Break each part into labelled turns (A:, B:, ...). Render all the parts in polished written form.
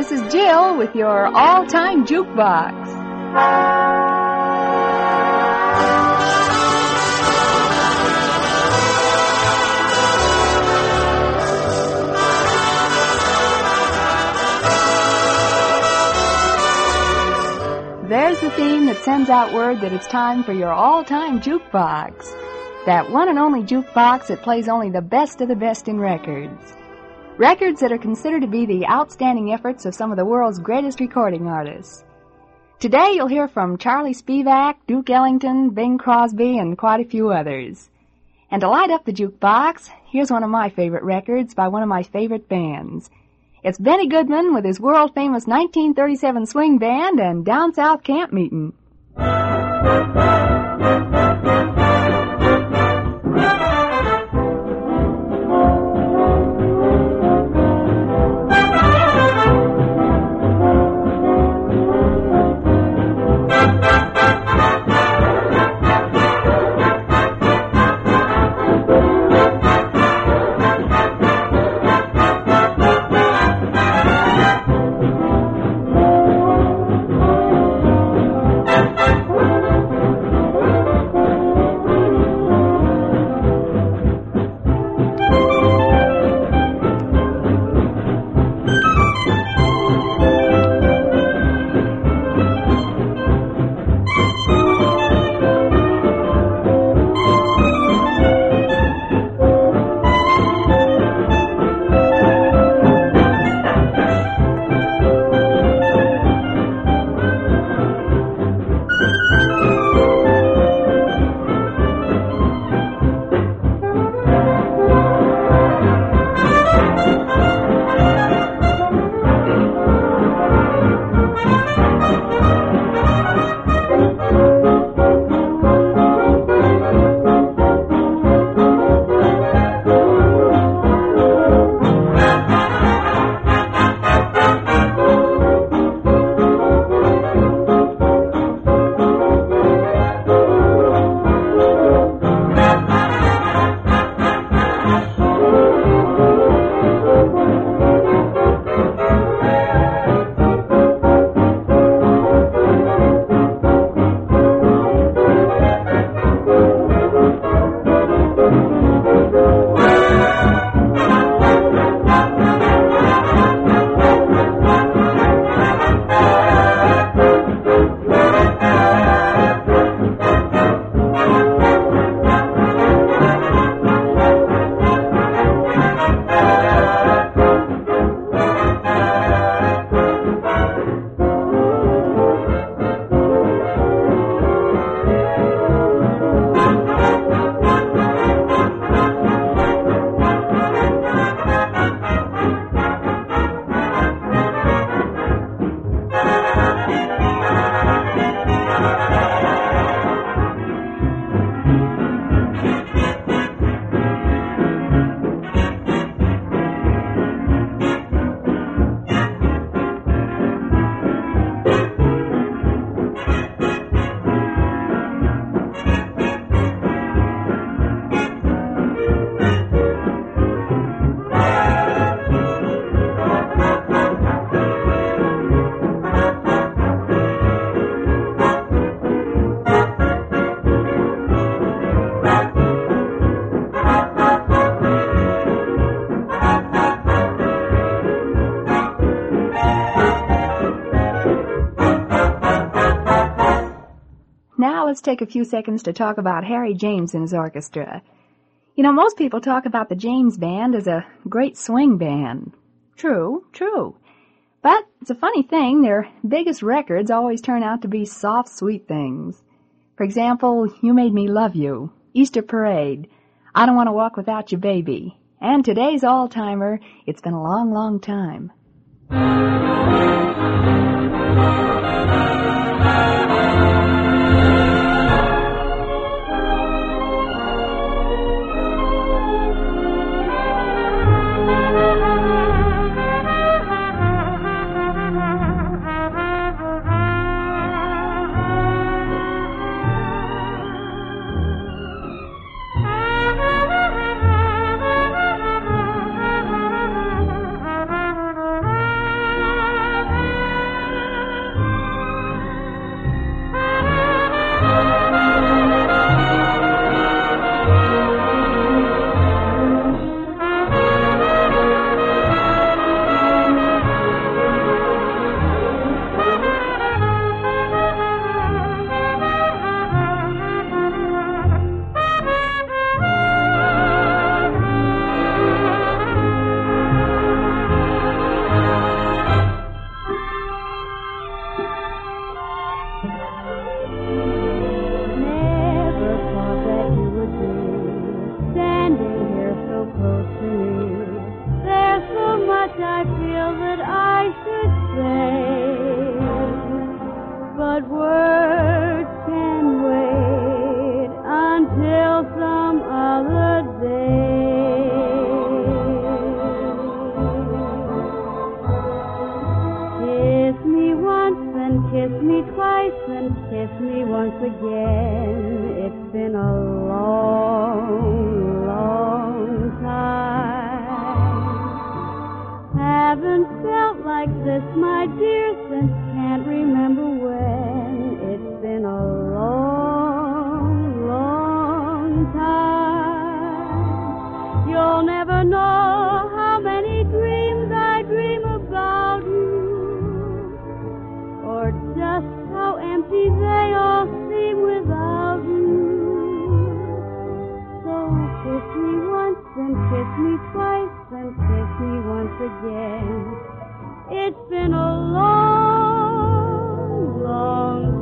A: this is Jill with your all-time jukebox. There's the theme that sends out word that it's time for your all-time jukebox. That one and only jukebox that plays only the best of the best in records. Records that are considered to be the outstanding efforts of some of the world's greatest recording artists. Today you'll hear from Charlie Spivak, Duke Ellington, Bing Crosby, and quite a few others. And to light up the jukebox, here's one of my favorite records by one of my favorite bands. It's Benny Goodman with his world-famous 1937 swing band and Down South Camp Meetin'. Now let's take a few seconds to talk about Harry James and his orchestra. You know, most people talk about the James Band as a great swing band. True. But it's a funny thing, their biggest records always turn out to be soft, sweet things. For example, You Made Me Love You, Easter Parade, I Don't Want to Walk Without You, Baby, and today's all-timer, It's Been a Long, Long Time.
B: so close to me. There's so much I feel that I should say, but words can wait until some other day. Kiss me once and kiss me twice and kiss me once again. It's been a long, long time. Haven't felt like this, my dear, since can't remember when. It's been a long, long time. You'll never know how many dreams I dream about you, or just how empty they all seem without you. So kiss me once and kiss me twice and kiss me once again. It's been a long, long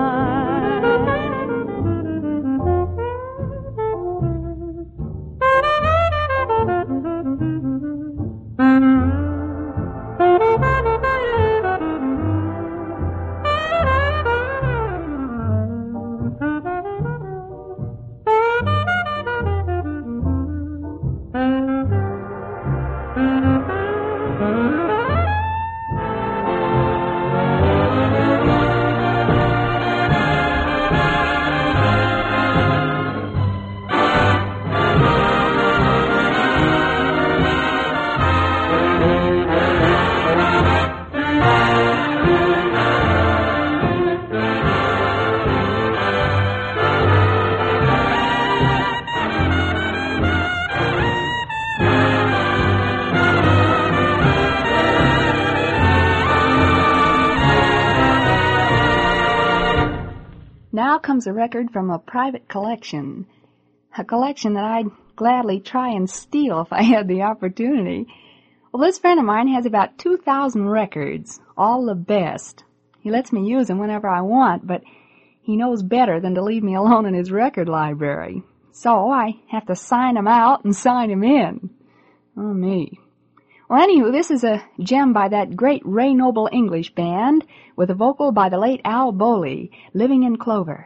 A: Now comes a record from a private collection, a collection that I'd gladly try and steal if I had the opportunity. Well, this friend of mine has about 2,000 records, all the best. He lets me use them whenever I want, but he knows better than to leave me alone in his record library. So I have to sign him out and sign him in. Oh, me. Well, anywho, this is a gem by that great Ray Noble English band with a vocal by the late Al Bowley, Living in Clover.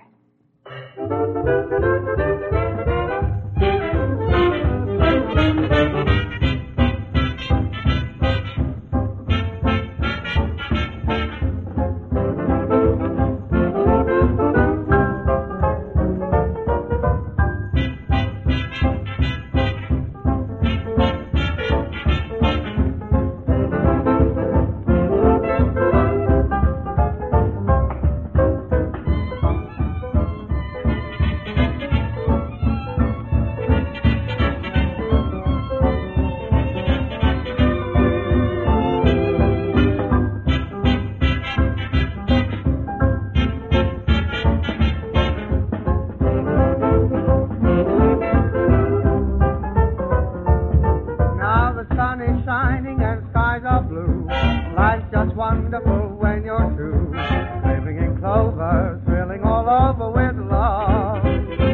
C: Wonderful when you're true, living in clover, thrilling all over with love.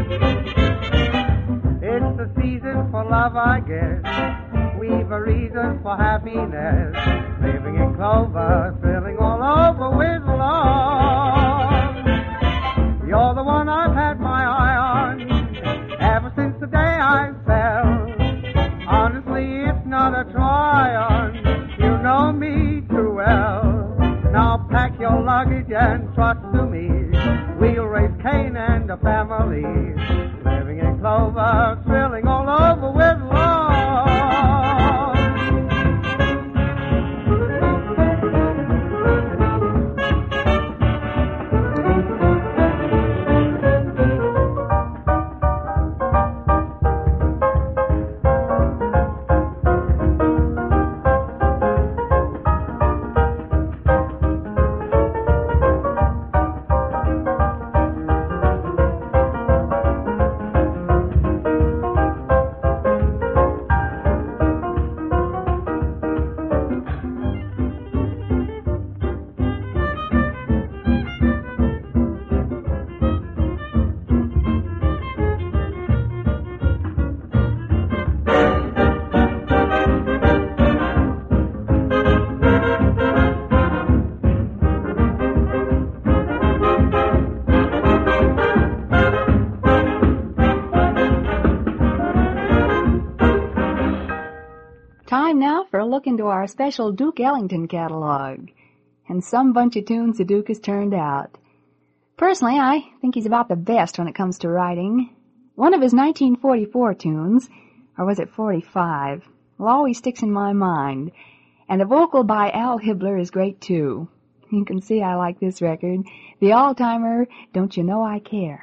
C: It's the season for love, I guess. We've a reason for happiness, living in clover, thrilling all over with love. You're the one I've had my eye on ever since the day I fell. Honestly, it's not a try on. You know me too well. Now pack your luggage and trust to me. We'll raise Cain and a family, living in clover, thrilling all over with love.
A: for a look into our special Duke Ellington catalog. And some bunch of tunes the Duke has turned out. Personally, I think he's about the best when it comes to writing. One of his 1944 tunes, or was it 45, always sticks in my mind. And the vocal by Al Hibbler is great, too. You can see I like this record. The all-timer, Don't You Know I Care.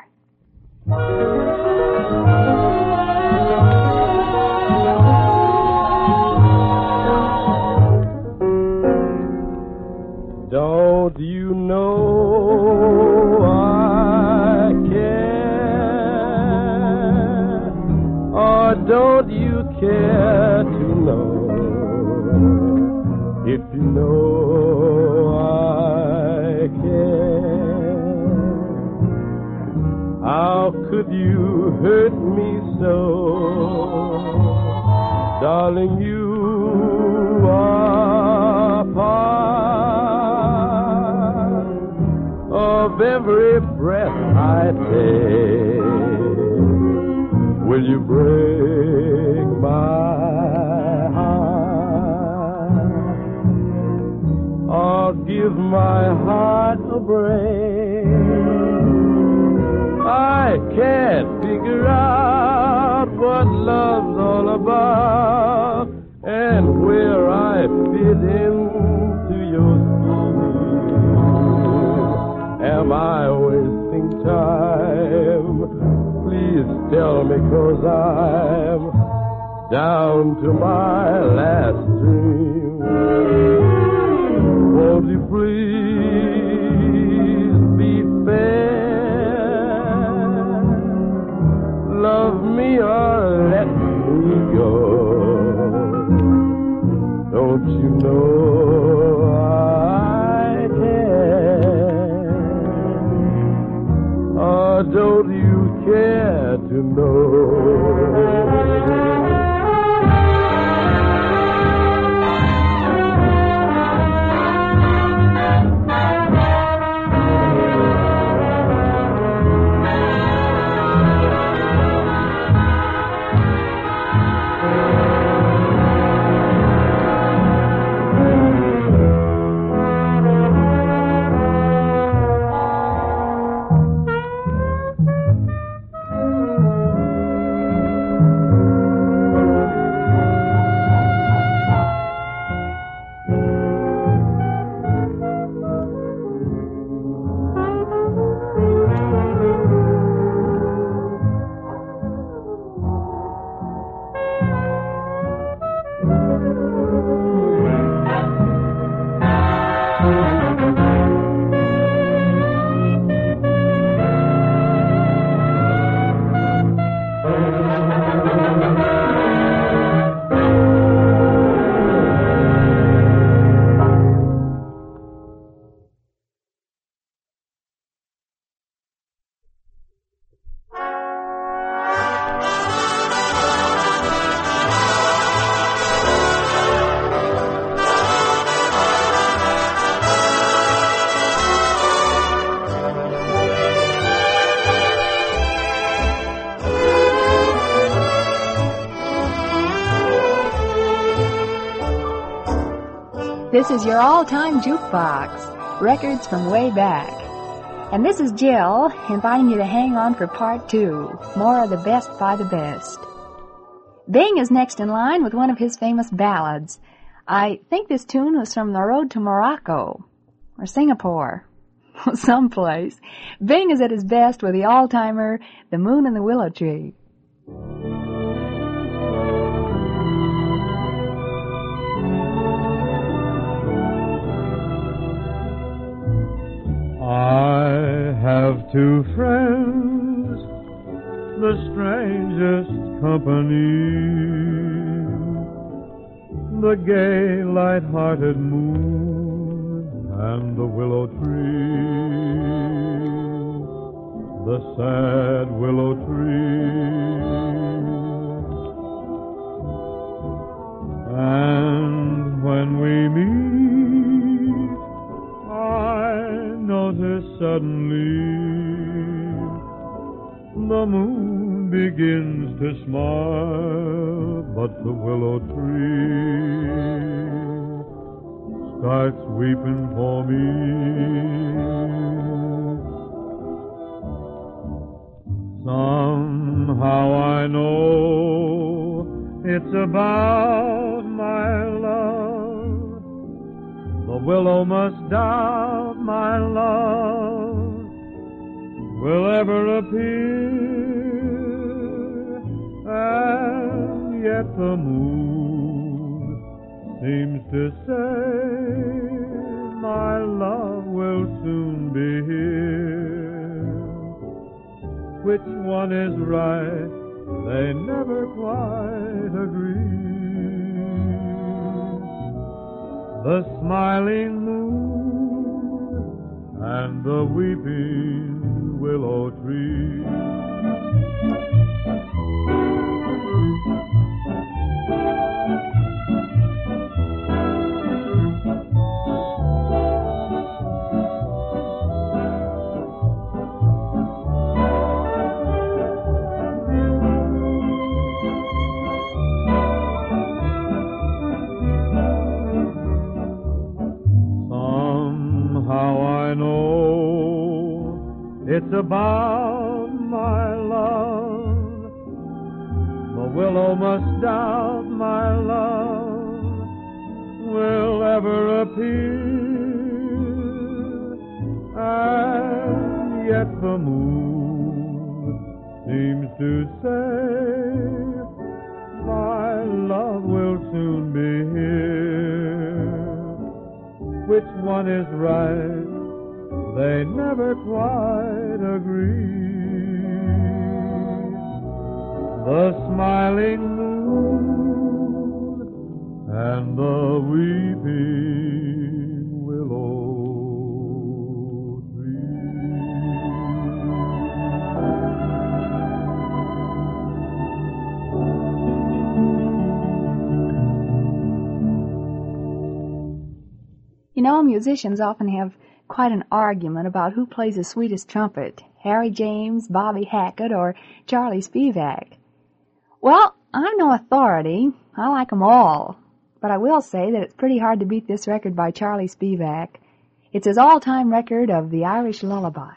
D: Don't you know I care? Or don't you care to know? If you know I care, how could you hurt me so? Darling, you are part of every breath I take. Will you break my or give my heart a break? I can't figure out what love's all about and where I fit into your scheme. Am I wasting time? Please tell me, 'cause I'm down to my last dream. Won't you please be fair? Love me or let me go. Don't you know I care? Or don't you care to know?
A: This is your all-time jukebox, records from way back. And this is Jill, inviting you to hang on for part 2, more of the best by the best. Bing is next in line with one of his famous ballads. I think this tune was from The Road to Morocco, or Singapore, someplace. Bing is at his best with the all-timer, The Moon and the Willow Tree.
E: I have two friends, the strangest company, the gay, light-hearted moon and the willow tree, the sad willow tree. And when we meet, I notice suddenly the moon begins to smile, but the willow tree starts weeping for me. Somehow I know it's about my love. The willow must doubt my love will ever appear, and yet the moon seems to say my love will soon be here. Which one is right? They never quite agree. The smiling moon and the weeping willow tree. It's about my love. The willow must doubt my love will ever appear, and yet the moon seems to say my love will soon be here. Which one is right? They never quite agree. The smiling moon and the weeping willow tree.
A: You know, musicians often have quite an argument about who plays the sweetest trumpet, Harry James, Bobby Hackett, or Charlie Spivak. Well, I'm no authority. I like 'em all. But I will say that it's pretty hard to beat this record by Charlie Spivak. It's his all-time record of The Irish Lullaby.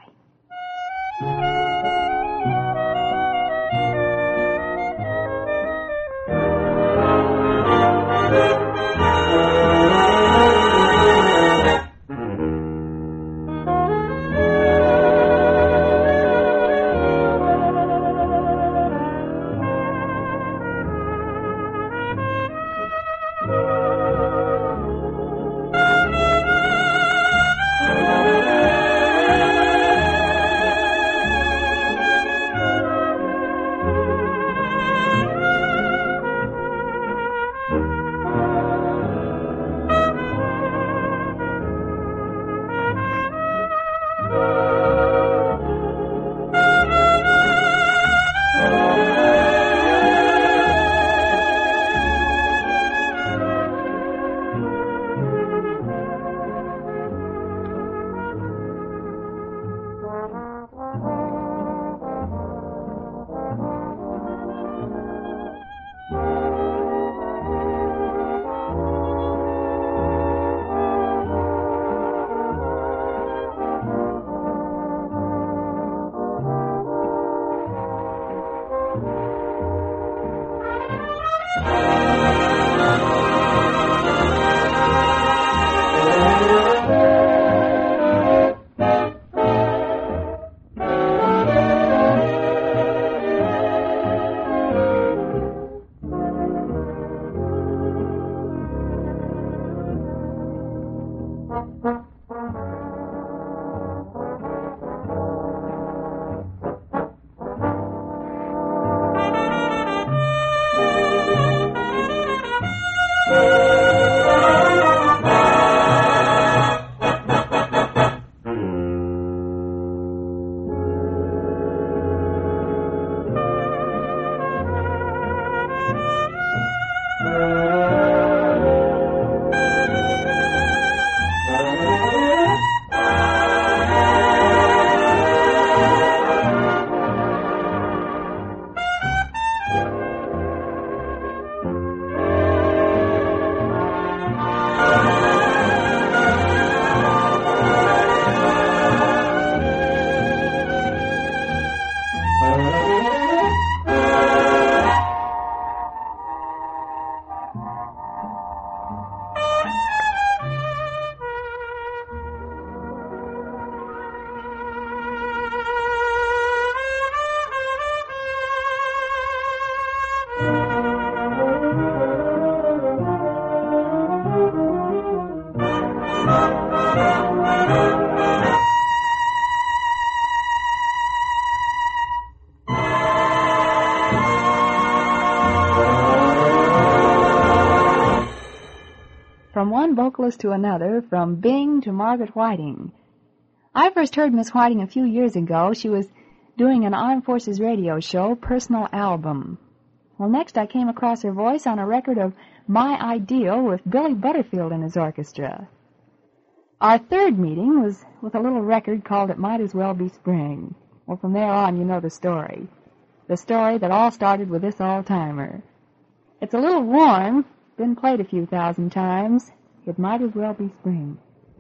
A: one vocalist to another, from Bing to Margaret Whiting. I first heard Miss Whiting a few years ago. She was doing an Armed Forces radio show, Personal Album. Well, next I came across her voice on a record of My Ideal with Billy Butterfield and his orchestra. Our third meeting was with a little record called It Might As Well Be Spring. Well, from there on, you know the story. The story that all started with this all-timer. It's a little worn, been played a few thousand times. It might as well be spring.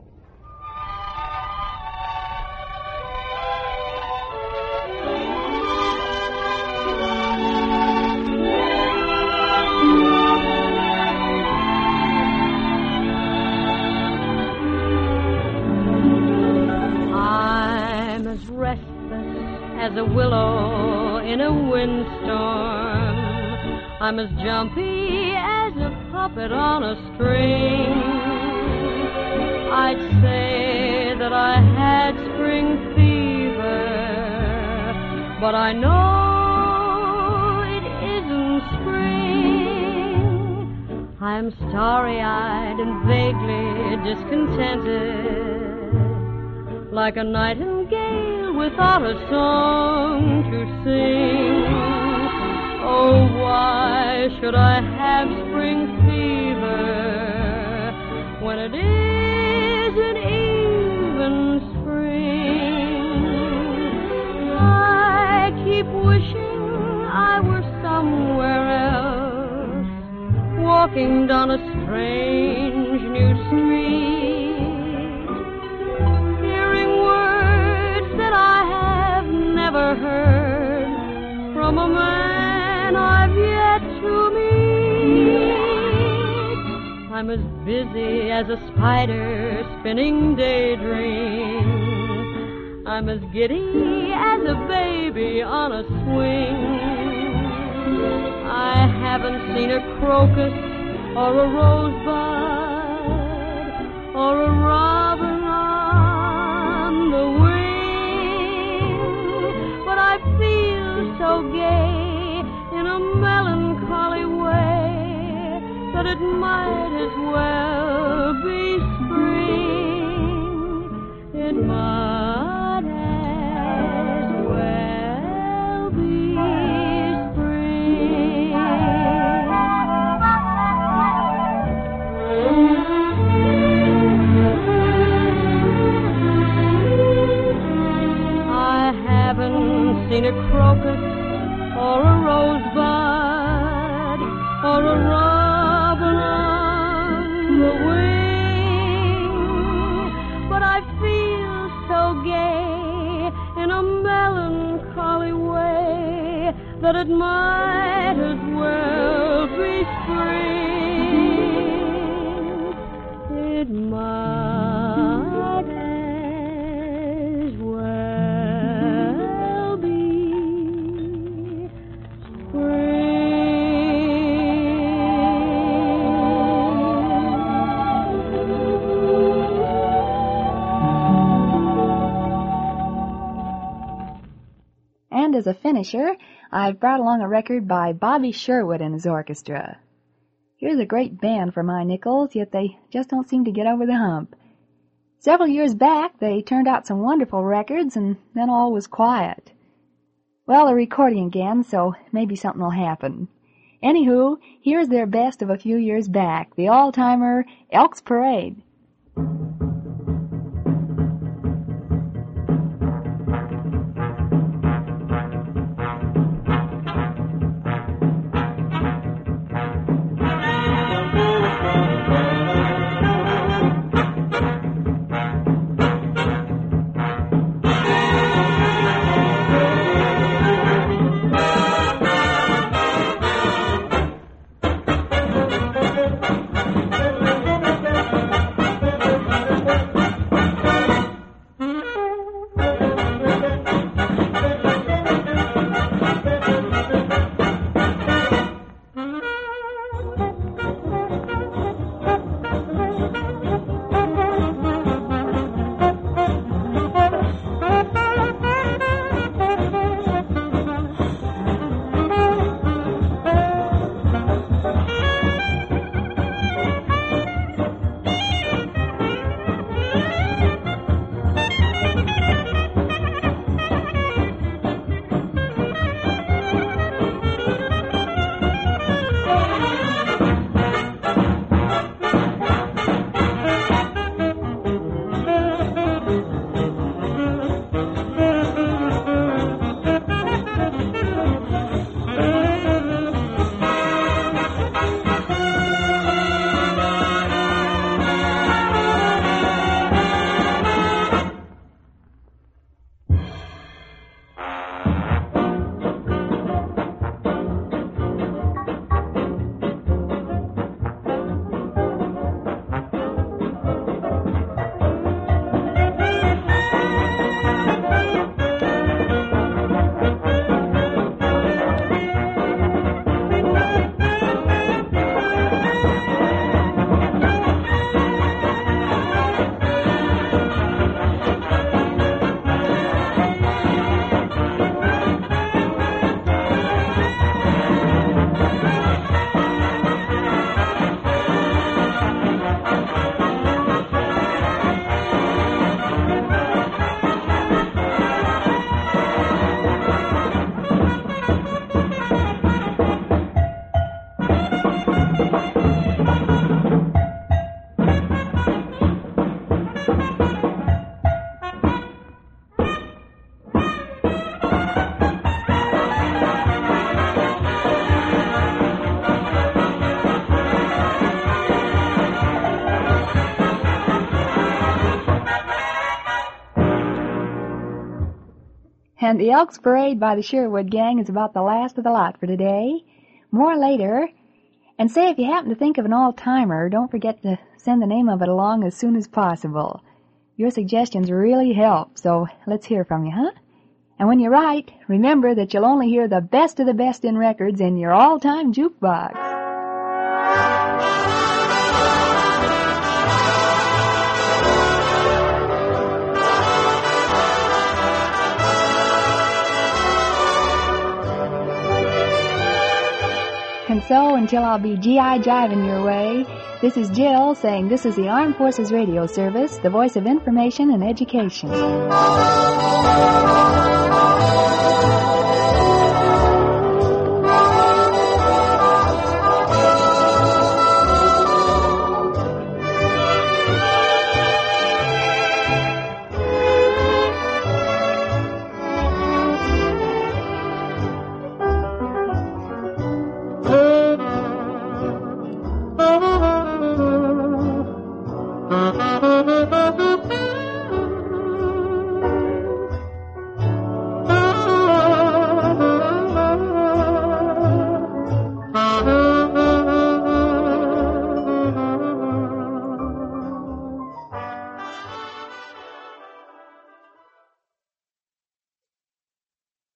B: I'm as restless as a willow in a windstorm. I'm as jumpy as a puppet on a string. I'd say that I had spring fever, but I know it isn't spring. I'm starry-eyed and vaguely discontented, like a nightingale without a song to sing. Oh, why should I have spring fever when it isn't even spring? I keep wishing I were somewhere else, walking down a strange new street, hearing words that I have never heard from a man I've yet to meet. I'm as busy as a spider spinning daydreams. I'm as giddy as a baby on a swing. I haven't seen a crocus or a rosebud or a robin on the wing, but I feel so gay in a melancholy way that it might as well be spring. It might as well be spring. I haven't seen a crocus or a rosebud, or a robin on the wing, but I feel so gay in a melancholy way that it might as well be spring. It might as well be spring.
A: And as a finisher, I've brought along a record by Bobby Sherwood and his orchestra. Here's a great band for my nickels, yet they just don't seem to get over the hump. Several years back, they turned out some wonderful records, and then all was quiet. Well, they're recording again, so maybe something will happen. Anywho, here's their best of a few years back, the all-timer Elks Parade. And the Elks Parade by the Sherwood Gang is about the last of the lot for today. More later. And say, if you happen to think of an all-timer, don't forget to send the name of it along as soon as possible. Your suggestions really help, so let's hear from you, huh? And when you write, remember that you'll only hear the best of the best in records in your all-time jukebox. And so, until I'll be G.I. jiving your way, this is Jill saying this is the Armed Forces Radio Service, the voice of information and education.